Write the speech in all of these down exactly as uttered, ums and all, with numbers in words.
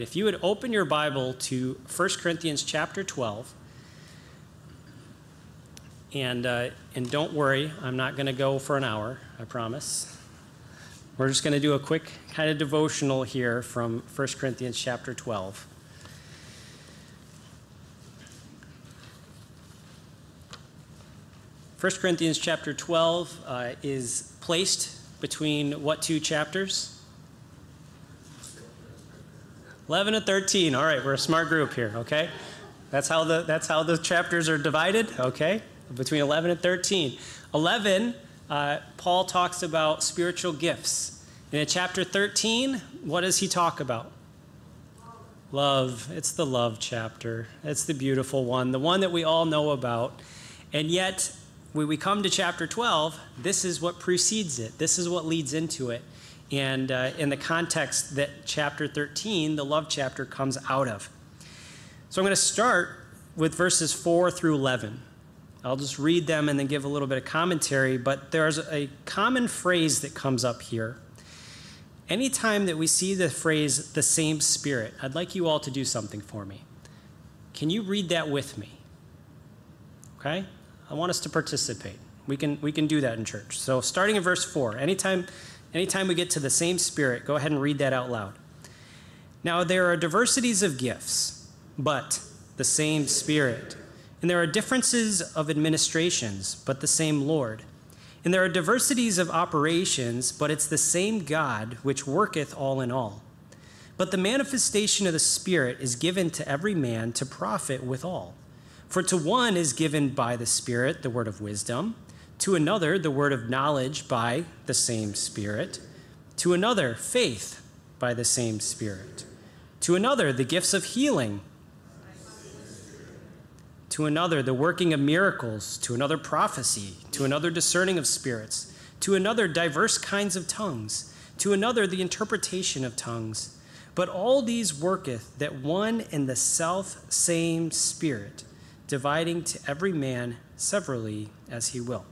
If you would open your Bible to First Corinthians chapter twelve, and, uh, and don't worry, I'm not going to go for an hour, I promise. We're just going to do a quick kind of devotional here from First Corinthians chapter twelve. First Corinthians chapter twelve uh, is placed between what two chapters? eleven and thirteen. All right, we're a smart group here, okay? That's how the that's how the chapters are divided, okay? Between eleven and thirteen. eleven, uh, Paul talks about spiritual gifts. And in chapter thirteen, what does he talk about? Love. It's the love chapter. It's the beautiful one, the one that we all know about. And yet, when we come to chapter twelve, this is what precedes it. This is what leads into it. And uh, in the context that chapter thirteen, the love chapter, comes out of. So I'm going to start with verses four through eleven. I'll just read them and then give a little bit of commentary, but there's a common phrase that comes up here. Anytime that we see the phrase, the same Spirit, I'd like you all to do something for me. Can you read that with me? Okay? I want us to participate. We can, we can do that in church. So starting in verse four, anytime... Anytime we get to the same Spirit, go ahead and read that out loud. Now, there are diversities of gifts, but the same Spirit. And there are differences of administrations, but the same Lord. And there are diversities of operations, but it's the same God which worketh all in all. But the manifestation of the Spirit is given to every man to profit withal. For to one is given by the Spirit the word of wisdom, to another, the word of knowledge by the same Spirit. To another, faith by the same Spirit. To another, the gifts of healing. To another, the working of miracles. To another, prophecy. To another, discerning of spirits. To another, diverse kinds of tongues. To another, the interpretation of tongues. But all these worketh that one and the self same Spirit, dividing to every man severally as he will.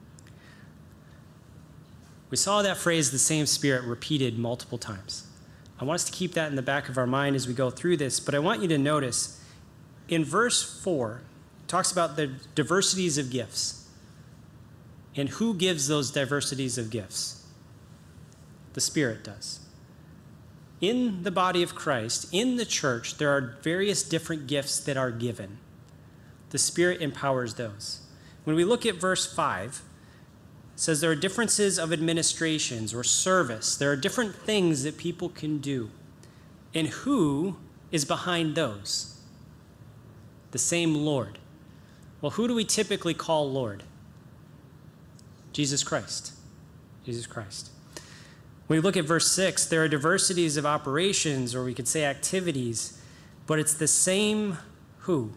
We saw that phrase, the same Spirit, repeated multiple times. I want us to keep that in the back of our mind as we go through this, but I want you to notice in verse four, it talks about the diversities of gifts. And who gives those diversities of gifts? The Spirit does. In the body of Christ, in the church, there are various different gifts that are given. The Spirit empowers those. When we look at verse five, it says there are differences of administrations or service. There are different things that people can do. And who is behind those? The same Lord. Well, who do we typically call Lord? Jesus Christ. Jesus Christ. When we look at verse six, there are diversities of operations, or we could say activities, but it's the same who?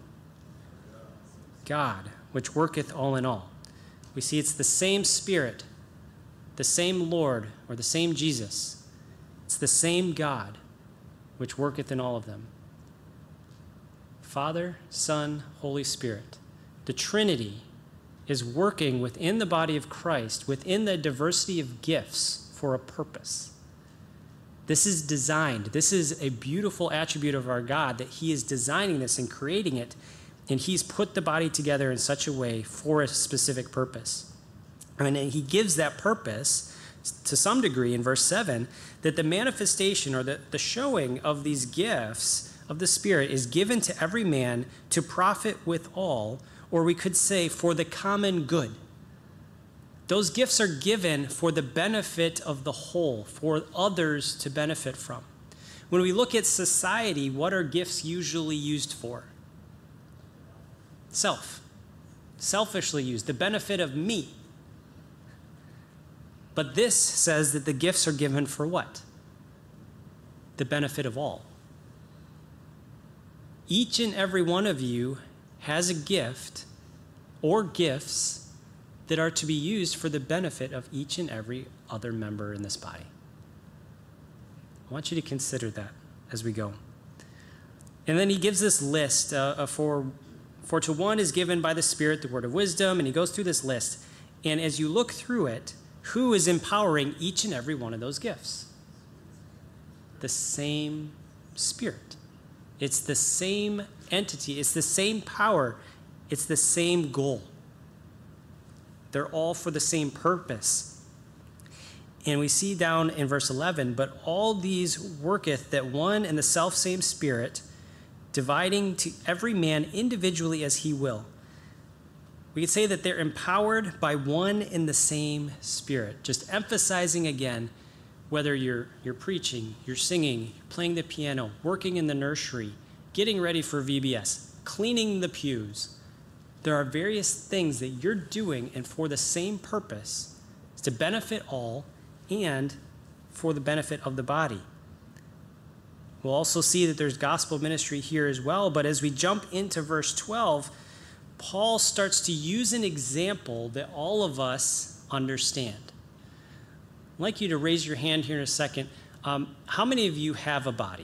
God, which worketh all in all. We see it's the same Spirit, the same Lord, or the same Jesus. It's the same God which worketh in all of them. Father, Son, Holy Spirit. The Trinity is working within the body of Christ, within the diversity of gifts for a purpose. This is designed. This is a beautiful attribute of our God, that he is designing this and creating it. And he's put the body together in such a way for a specific purpose. And he gives that purpose to some degree in verse seven, that the manifestation or the, the showing of these gifts of the Spirit is given to every man to profit with all, or we could say for the common good. Those gifts are given for the benefit of the whole, for others to benefit from. When we look at society, what are gifts usually used for? Self. Selfishly used, the benefit of me. But this says that the gifts are given for what? The benefit of all. Each and every one of you has a gift or gifts that are to be used for the benefit of each and every other member in this body. I want you to consider that as we go. And then he gives this list uh, for For to one is given by the Spirit the word of wisdom, and he goes through this list. And as you look through it, who is empowering each and every one of those gifts? The same Spirit. It's the same entity. It's the same power. It's the same goal. They're all for the same purpose. And we see down in verse eleven, but all these worketh that one and the selfsame Spirit, dividing to every man individually as he will. We could say that they're empowered by one and the same Spirit, just emphasizing again, whether you're, you're preaching, you're singing, playing the piano, working in the nursery, getting ready for V B S, cleaning the pews, there are various things that you're doing and for the same purpose, is to benefit all and for the benefit of the body. We'll also see that there's gospel ministry here as well, but as we jump into verse twelve, Paul starts to use an example that all of us understand. I'd like you to raise your hand here in a second. Um, how many of you have a body?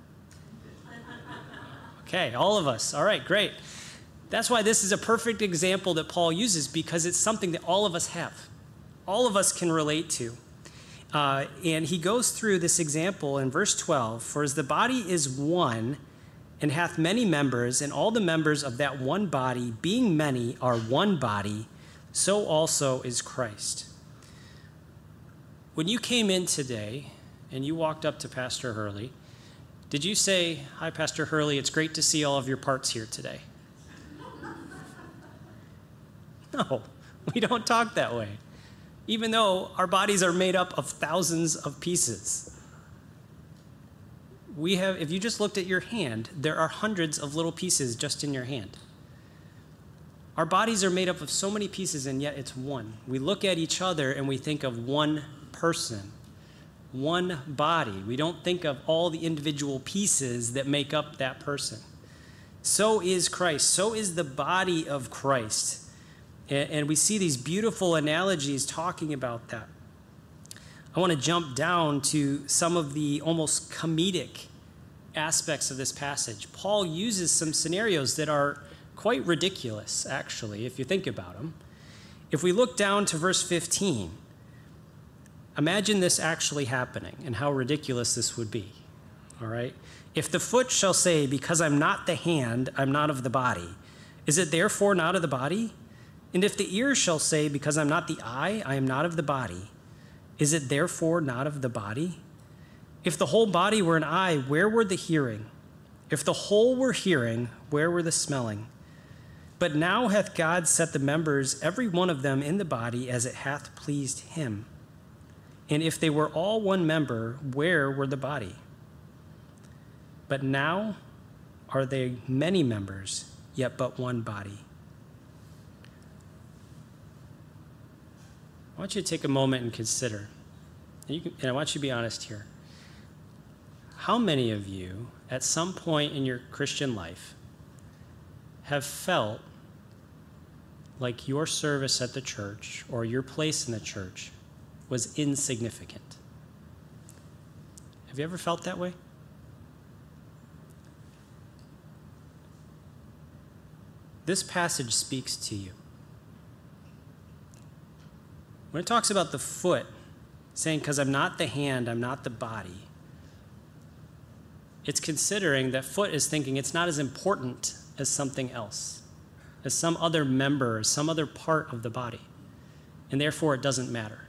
Okay, all of us. All right, great. That's why this is a perfect example that Paul uses, because it's something that all of us have. All of us can relate to. Uh, and he goes through this example in verse twelve. For as the body is one and hath many members, and all the members of that one body, being many, are one body, so also is Christ. When you came in today and you walked up to Pastor Hurley, did you say, "Hi, Pastor Hurley, it's great to see all of your parts here today"? No, we don't talk that way. Even though our bodies are made up of thousands of pieces. We have, if you just looked at your hand, there are hundreds of little pieces just in your hand. Our bodies are made up of so many pieces, and yet it's one. We look at each other and we think of one person, one body. We don't think of all the individual pieces that make up that person. So is Christ. So is the body of Christ. And we see these beautiful analogies talking about that. I want to jump down to some of the almost comedic aspects of this passage. Paul uses some scenarios that are quite ridiculous, actually, if you think about them. If we look down to verse fifteen, imagine this actually happening and how ridiculous this would be. All right? If the foot shall say, "Because I'm not the hand, I'm not of the body," is it therefore not of the body? And if the ear shall say, "Because I'm not the eye, I am not of the body," is it therefore not of the body? If the whole body were an eye, where were the hearing? If the whole were hearing, where were the smelling? But now hath God set the members, every one of them, in the body as it hath pleased him. And if they were all one member, where were the body? But now are they many members, yet but one body. I want you to take a moment and consider, and, you can, and I want you to be honest here. How many of you, at some point in your Christian life, have felt like your service at the church or your place in the church was insignificant? Have you ever felt that way? This passage speaks to you. When it talks about the foot, saying, "Because I'm not the hand, I'm not the body," it's considering that foot is thinking it's not as important as something else, as some other member, some other part of the body, and therefore it doesn't matter.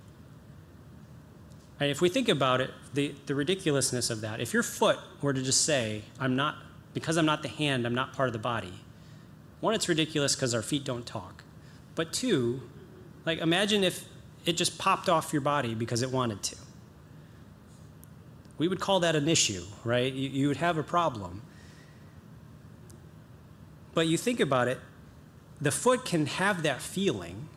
And if we think about it, the, the ridiculousness of that, if your foot were to just say, "I'm not, because I'm not the hand, I'm not part of the body," one, it's ridiculous because our feet don't talk. But two, like, imagine if it just popped off your body because it wanted to. We would call that an issue, right? You, you would have a problem. But you think about it, the foot can have that feeling.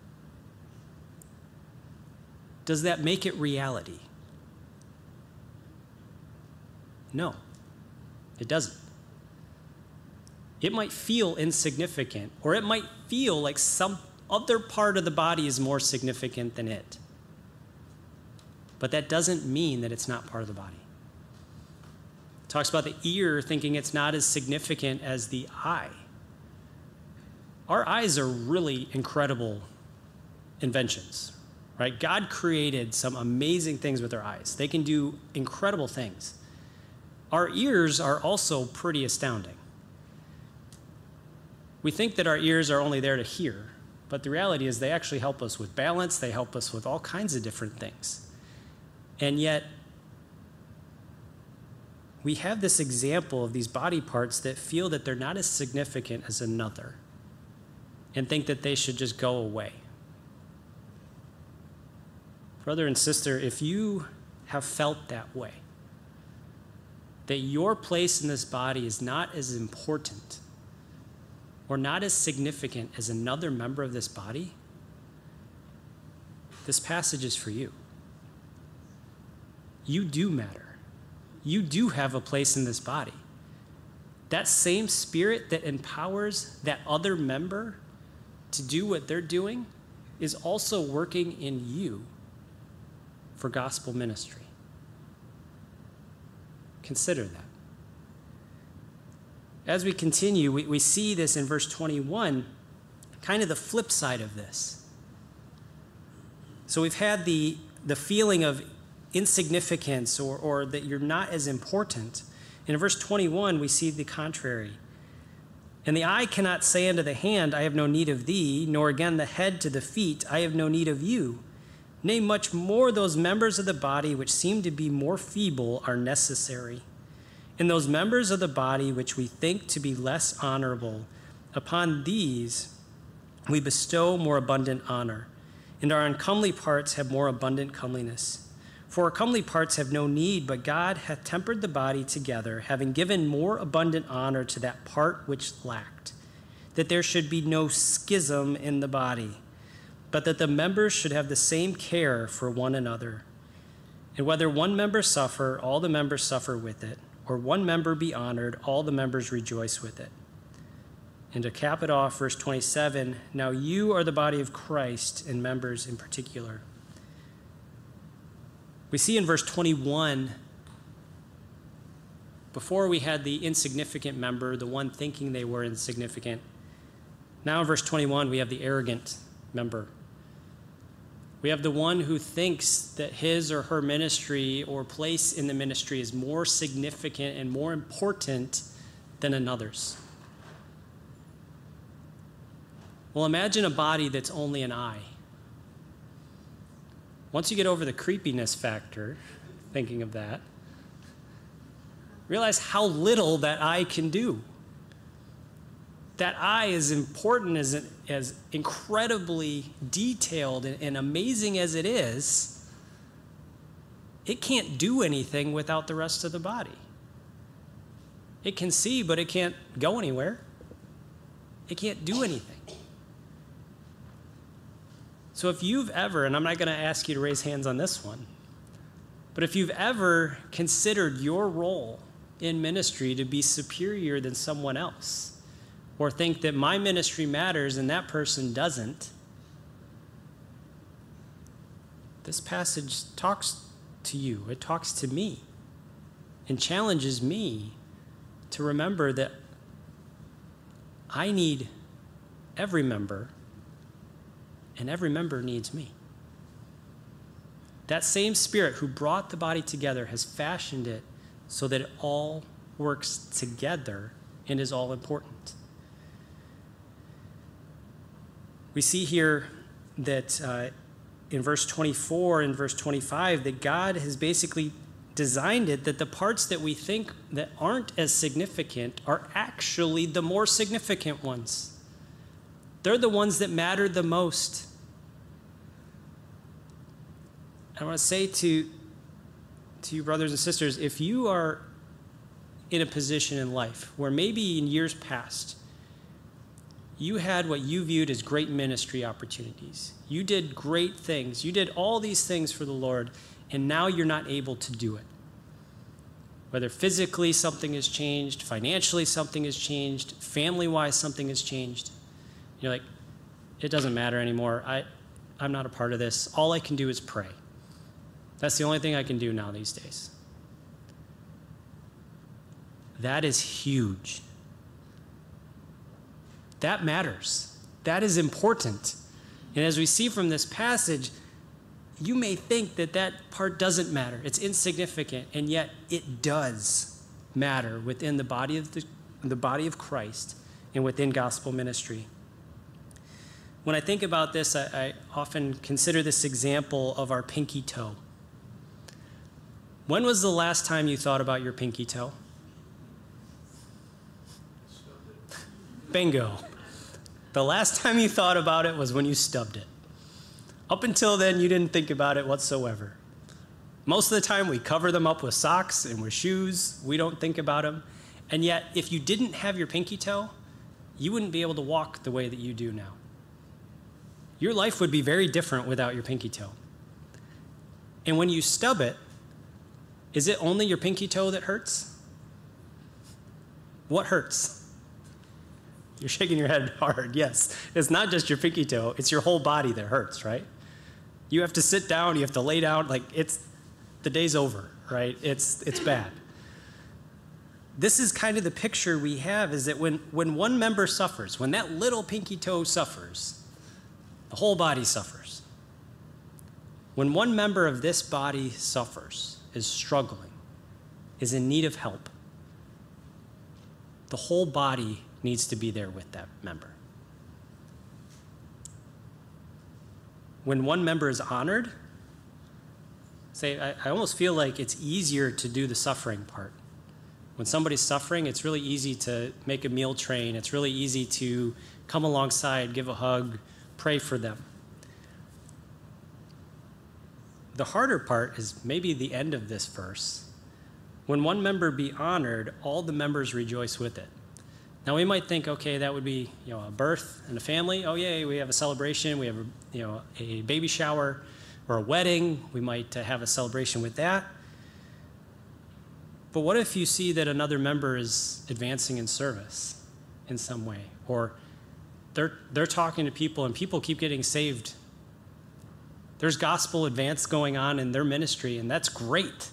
Does that make it reality? No, it doesn't. It might feel insignificant, or it might feel like some other part of the body is more significant than it. But that doesn't mean that it's not part of the body. It talks about the ear thinking it's not as significant as the eye. Our eyes are really incredible inventions, right? God created some amazing things with our eyes. They can do incredible things. Our ears are also pretty astounding. We think that our ears are only there to hear, but the reality is they actually help us with balance. They help us with all kinds of different things. And yet, we have this example of these body parts that feel that they're not as significant as another and think that they should just go away. Brother and sister, if you have felt that way, that your place in this body is not as important or not as significant as another member of this body, this passage is for you. You do matter. You do have a place in this body. That same spirit that empowers that other member to do what they're doing is also working in you for gospel ministry. Consider that. As we continue, we, we see this in verse twenty-one, kind of the flip side of this. So we've had the, the feeling of insignificance or, or that you're not as important. In verse twenty-one, we see the contrary. And the eye cannot say unto the hand, I have no need of thee, nor again the head to the feet, I have no need of you. Nay, much more those members of the body which seem to be more feeble are necessary. And those members of the body which we think to be less honorable, upon these we bestow more abundant honor, and our uncomely parts have more abundant comeliness. For our comely parts have no need, but God hath tempered the body together, having given more abundant honor to that part which lacked, that there should be no schism in the body, but that the members should have the same care for one another. And whether one member suffer, all the members suffer with it, or one member be honored, all the members rejoice with it. And to cap it off, verse twenty-seven, now you are the body of Christ, and members in particular. We see in verse twenty-one, before we had the insignificant member, the one thinking they were insignificant. Now in verse twenty-one, we have the arrogant member. We have the one who thinks that his or her ministry or place in the ministry is more significant and more important than another's. Well, imagine a body that's only an eye. Once you get over the creepiness factor, thinking of that, realize how little that eye can do. That eye, as important as, as incredibly detailed and, and amazing as it is, it can't do anything without the rest of the body. It can see, but it can't go anywhere. It can't do anything. So if you've ever, and I'm not going to ask you to raise hands on this one, but if you've ever considered your role in ministry to be superior than someone else, or think that my ministry matters and that person doesn't, this passage talks to you. It talks to me and challenges me to remember that I need every member and every member needs me. That same Spirit who brought the body together has fashioned it so that it all works together and is all important. We see here that uh, in verse twenty-four and verse twenty-five that God has basically designed it that the parts that we think that aren't as significant are actually the more significant ones. They're the ones that matter the most. I want to say to, to you brothers and sisters, if you are in a position in life where maybe in years past you had what you viewed as great ministry opportunities. You did great things. You did all these things for the Lord, and now you're not able to do it. Whether physically something has changed, financially something has changed, family-wise something has changed. You're like, it doesn't matter anymore. I, I'm not a part of this. All I can do is pray. That's the only thing I can do now these days. That is huge. That matters. That is important. And as we see from this passage, you may think that that part doesn't matter. It's insignificant, and yet it does. matter within the body of the, the body of Christ and within gospel ministry. When I think about this, I, I often consider this example of our pinky toe. When was the last time you thought about your pinky toe? Bingo. The last time you thought about it was when you stubbed it. Up until then, you didn't think about it whatsoever. Most of the time, we cover them up with socks and with shoes. We don't think about them. And yet, if you didn't have your pinky toe, you wouldn't be able to walk the way that you do now. Your life would be very different without your pinky toe. And when you stub it, is it only your pinky toe that hurts? What hurts? You're shaking your head hard. Yes, it's not just your pinky toe. It's your whole body that hurts, right? You have to sit down. You have to lay down. Like, it's, the day's over, right? It's, it's bad. This is kind of the picture we have, is that when, when one member suffers, when that little pinky toe suffers, the whole body suffers. When one member of this body suffers, is struggling, is in need of help, the whole body needs to be there with that member. When one member is honored, say, I, I almost feel like it's easier to do the suffering part. When somebody's suffering, it's really easy to make a meal train. It's really easy to come alongside, give a hug, pray for them. The harder part is maybe the end of this verse. When one member be honored, all the members rejoice with it. Now we might think, okay, that would be, you know, a birth and a family. Oh, yay, we have a celebration. We have a, you know, a baby shower or a wedding. We might uh, have a celebration with that. But what if you see that another member is advancing in service in some way, or they're they're talking to people and people keep getting saved? There's gospel advance going on in their ministry, and that's great.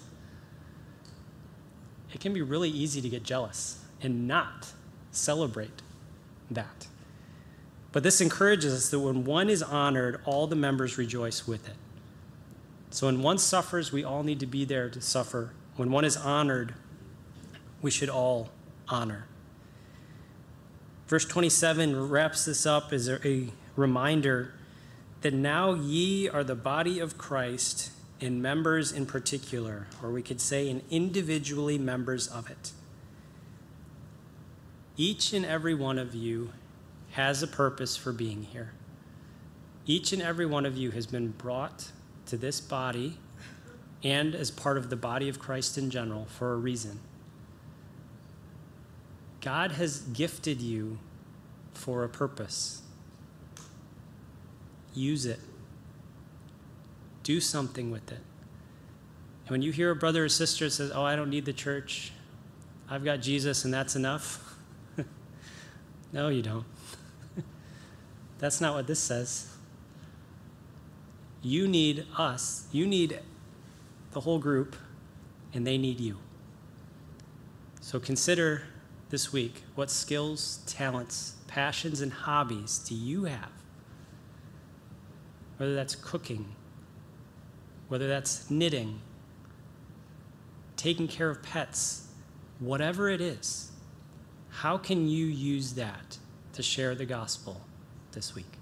It can be really easy to get jealous and not celebrate that. But this encourages us that when one is honored, all the members rejoice with it. So when one suffers, we all need to be there to suffer. When one is honored, we should all honor. Verse twenty-seven wraps this up as a reminder that now ye are the body of Christ, and members in particular, or we could say and individually members of it. Each and every one of you has a purpose for being here. Each and every one of you has been brought to this body and as part of the body of Christ in general for a reason. God has gifted you for a purpose. Use it. Do something with it. And when you hear a brother or sister that says, oh, I don't need the church, I've got Jesus and that's enough. No, you don't. That's not what this says. You need us. You need the whole group, and they need you. So consider this week, what skills, talents, passions, and hobbies do you have? Whether that's cooking, whether that's knitting, taking care of pets, whatever it is, how can you use that to share the gospel this week?